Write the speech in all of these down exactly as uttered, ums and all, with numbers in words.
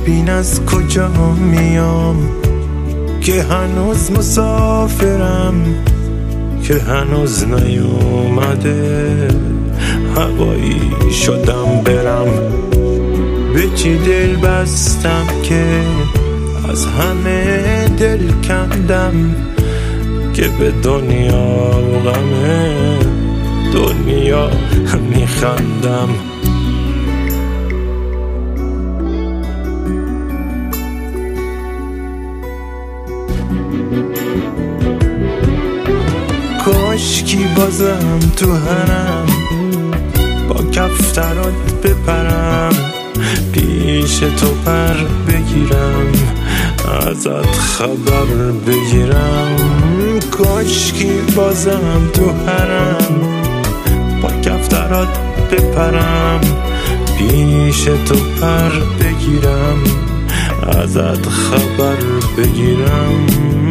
ببین از کجا میام، که هنوز مسافرم، که هنوز نیومده هوایی شدم برم. به چی دل بستم که از همه دل کندم، که به دنیا و غم دنیا میخندم. کاشکی بازم تو هرم با کفترات بپرم، پیش تو پر بگیرم، ازت خبر بگیرم. کاشکی بازم تو هرم با کفترات بپرم، پیش تو پر بگیرم، ازت خبر بگیرم.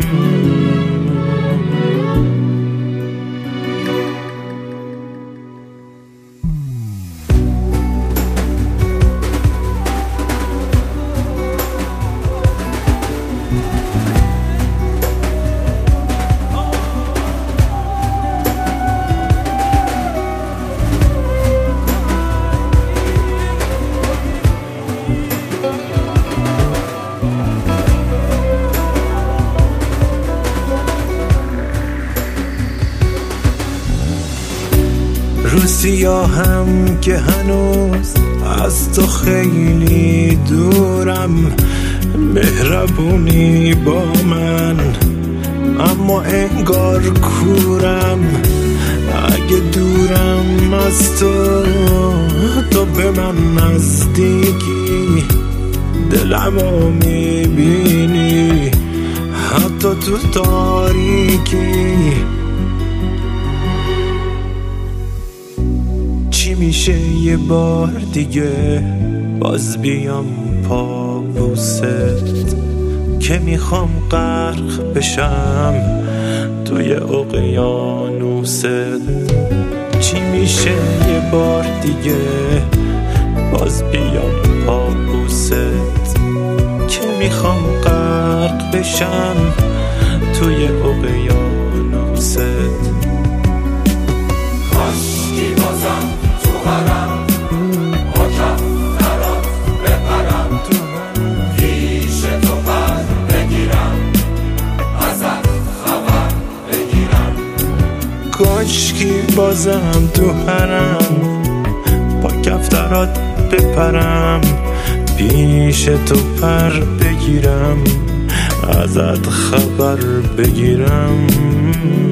رو سیاهم که هنوز از تو خیلی دورم، مهربونی با من اما انگار کورم. اگه دورم از تو، تو به من نزدیکی، دلمو میبینی حتی تو تاریکی. چی میشه یه بار دیگه باز بیام پا بوست، که میخوام غرق بشم توی اقیانوست. چی میشه یه بار دیگه باز بیام پا بوست، که میخوام غرق بشم توی اقیانوست. کاشکی بازم تو هرم با کفترات بپرم، پیش تو پر بگیرم، ازت خبر بگیرم. کاشکی بازم تو هرم با کفترات بپرم، پیش تو پر بگیرم، ازت خبر بگیرم.